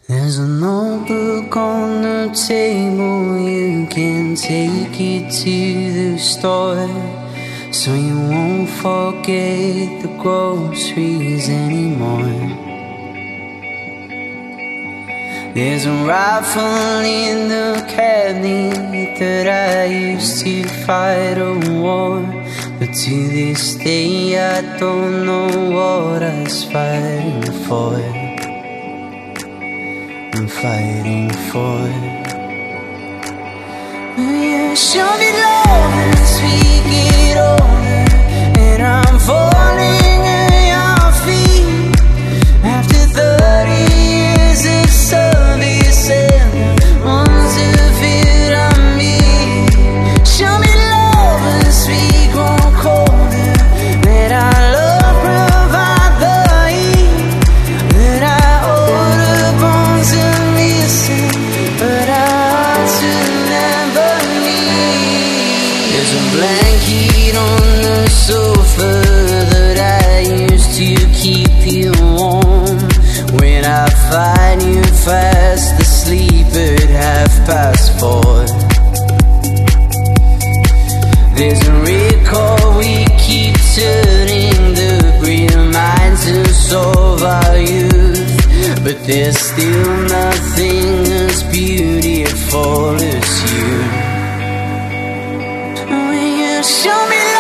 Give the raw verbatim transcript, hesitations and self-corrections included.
There's a notebook on the table, you can take it to the store, so you won't forget the groceries anymore. There's a rifle in the cabinet that I used to fight a war, but to this day I don't know what I was fighting for. I'm fighting for. You show me love and speak it over, and I'm falling at your feet. After thirty years of service and months of it on me, show me love and speak one colder, that our love provide the heat that I owe the bones of missing, but our hearts will never meet. There's a blanket on the sofa that I used to keep you warm. When I find you fast asleep at half past four, there's a record we keep turning that reminds us of our youth, but there's still nothing as beautiful as you. Will you show me love?